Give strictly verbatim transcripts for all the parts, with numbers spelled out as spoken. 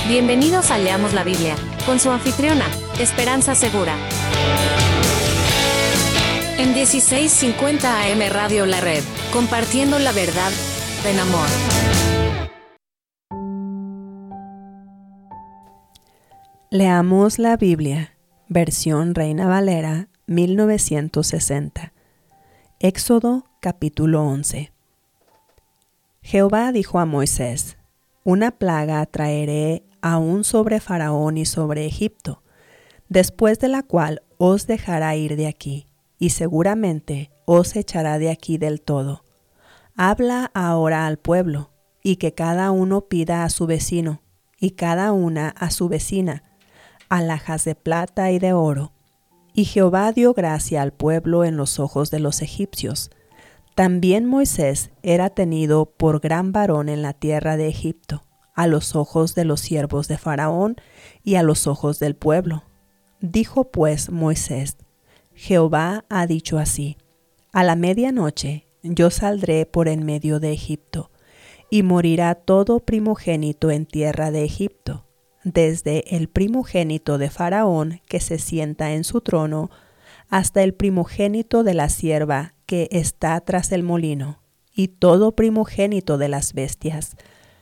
Bienvenidos a Leamos la Biblia, con su anfitriona, Esperanza Segura. En dieciséis cincuenta A M Radio La Red, compartiendo la verdad en amor. Leamos la Biblia, versión Reina Valera, mil novecientos sesenta. Éxodo, capítulo once. Jehová dijo a Moisés: Una plaga traeré aún sobre Faraón y sobre Egipto, después de la cual os dejará ir de aquí, y seguramente os echará de aquí del todo. Habla ahora al pueblo, y que cada uno pida a su vecino, y cada una a su vecina, alhajas de plata y de oro. Y Jehová dio gracia al pueblo en los ojos de los egipcios. También Moisés era tenido por gran varón en la tierra de Egipto, a los ojos de los siervos de Faraón y a los ojos del pueblo. Dijo pues Moisés: Jehová ha dicho así: A la medianoche yo saldré por en medio de Egipto, y morirá todo primogénito en tierra de Egipto, desde el primogénito de Faraón que se sienta en su trono, hasta el primogénito de la sierva que está tras el molino, y todo primogénito de las bestias.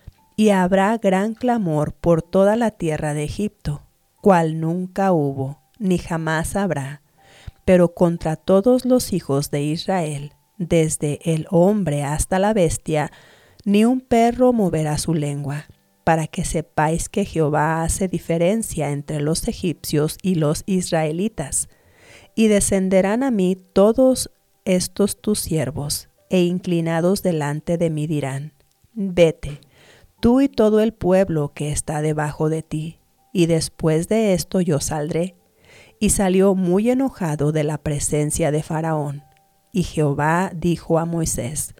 Y habrá gran clamor por toda la tierra de Egipto, cual nunca hubo, ni jamás habrá. Pero contra todos los hijos de Israel, desde el hombre hasta la bestia, ni un perro moverá su lengua, para que sepáis que Jehová hace diferencia entre los egipcios y los israelitas. Y descenderán a mí todos estos tus siervos, e inclinados delante de mí dirán: Vete, tú y todo el pueblo que está debajo de ti, y después de esto yo saldré. Y salió muy enojado de la presencia de Faraón. Y Jehová dijo a Moisés: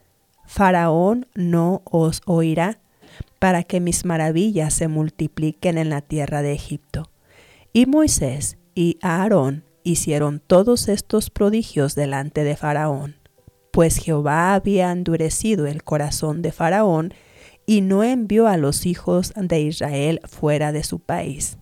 Faraón no os oirá, para que mis maravillas se multipliquen en la tierra de Egipto. Y Moisés y Aarón hicieron todos estos prodigios delante de Faraón, pues Jehová había endurecido el corazón de Faraón, y no envió a los hijos de Israel fuera de su país.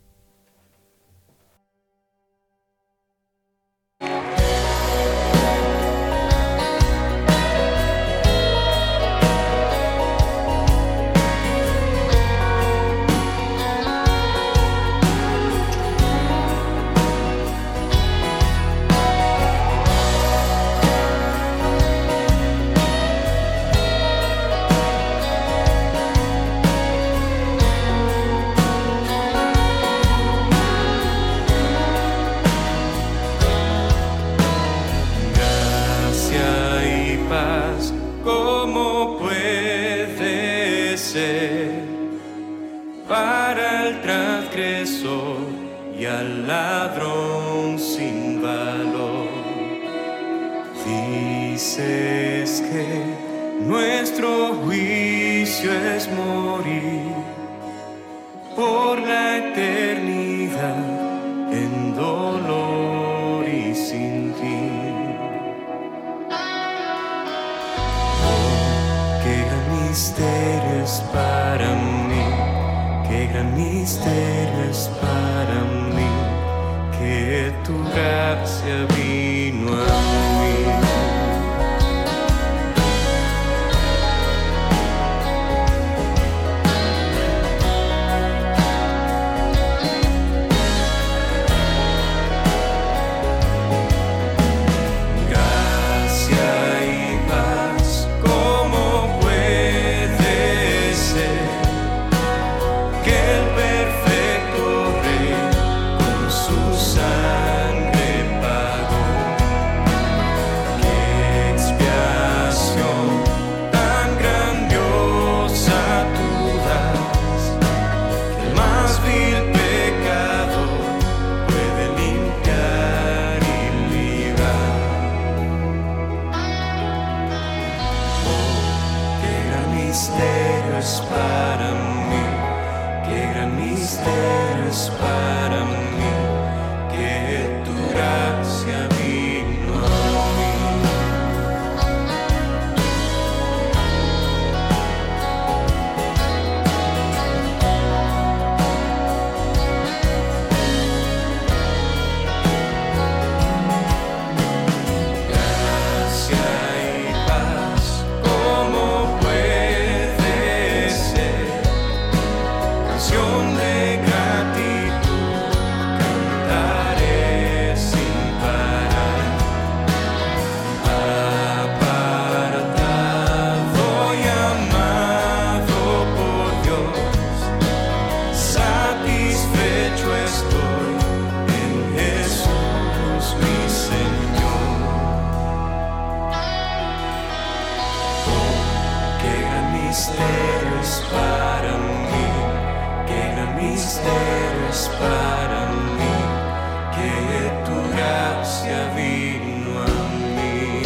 ¿Cómo puede ser para el transgresor y al ladrón sin valor? Dices que nuestro juicio es morir por la eternidad en dolor y sin fin. Misterio es para mí, qué gran misterio es para mí, que tu gracia vino a mí. Misterio es para mí, qué gran misterio es para mí, que tu gracia vino a mí. misterio es para mí, qué gran misterio es para mí, que tu gracia vino a mí.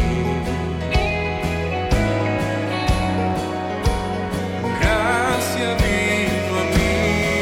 Gracia vino a mí.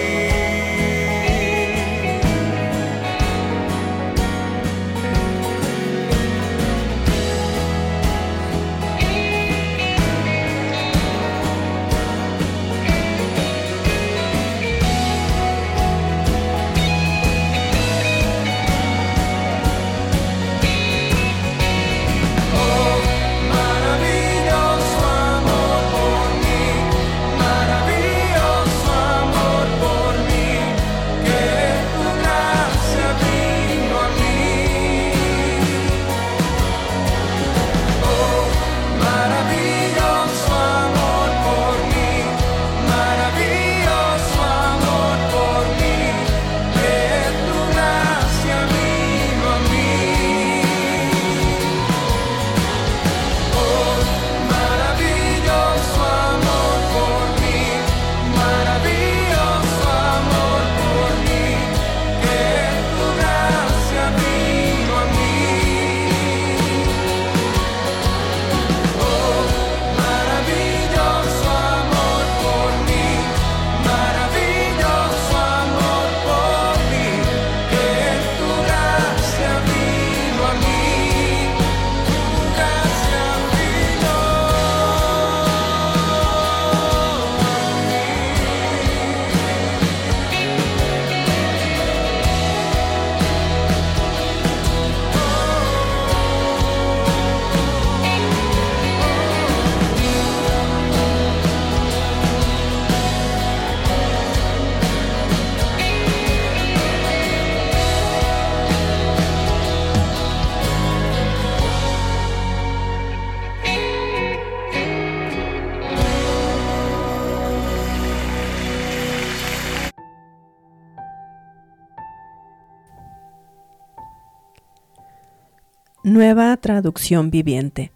Nueva traducción viviente.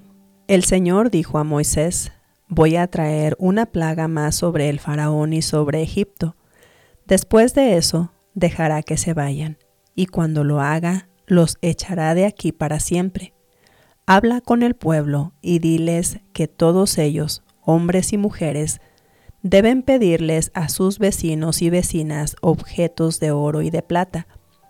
El Señor dijo a Moisés: voy a traer una plaga más sobre el faraón y sobre Egipto. Después de eso, dejará que se vayan, y cuando lo haga, los echará de aquí para siempre. Habla con el pueblo y diles que todos ellos, hombres y mujeres, deben pedirles a sus vecinos y vecinas objetos de oro y de plata.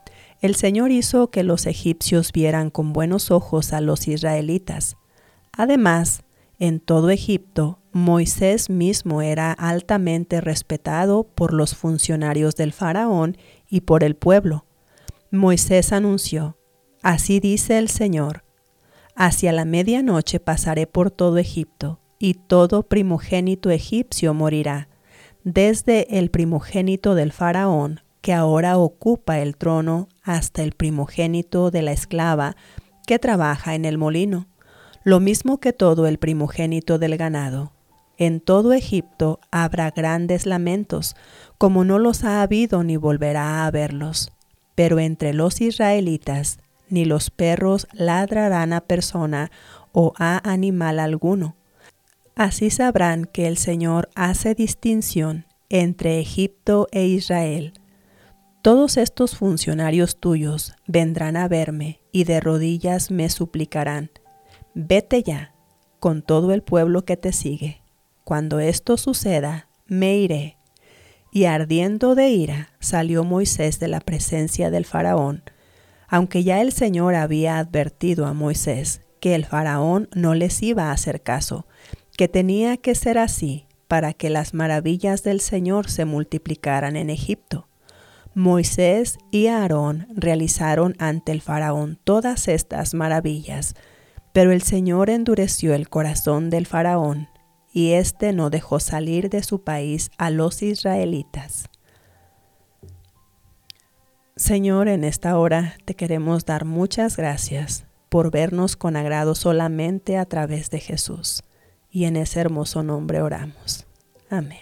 El Señor hizo que los egipcios vieran con buenos ojos a los israelitas. Además, en todo Egipto, Moisés mismo era altamente respetado por los funcionarios del faraón y por el pueblo. Moisés anunció: así dice el Señor, hacia la medianoche pasaré por todo Egipto, y todo primogénito egipcio morirá, desde el primogénito del faraón, que ahora ocupa el trono, hasta el primogénito de la esclava que trabaja en el molino, lo mismo que todo el primogénito del ganado. En todo Egipto habrá grandes lamentos, como no los ha habido ni volverá a haberlos. Pero entre los israelitas ni los perros ladrarán a persona o a animal alguno. Así sabrán que el Señor hace distinción entre Egipto e Israel. Todos estos funcionarios tuyos vendrán a verme y de rodillas me suplicarán: vete ya, con todo el pueblo que te sigue. Cuando esto suceda, me iré. Y ardiendo de ira, salió Moisés de la presencia del faraón, aunque ya el Señor había advertido a Moisés que el faraón no les iba a hacer caso, que tenía que ser así para que las maravillas del Señor se multiplicaran en Egipto. Moisés y Aarón realizaron ante el faraón todas estas maravillas, pero el Señor endureció el corazón del faraón, y éste no dejó salir de su país a los israelitas. Señor, en esta hora te queremos dar muchas gracias por vernos con agrado solamente a través de Jesús, y en ese hermoso nombre oramos. Amén.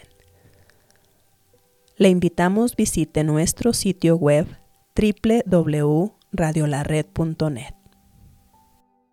Le invitamos visite nuestro sitio web doble u doble u doble u punto radio la red punto net.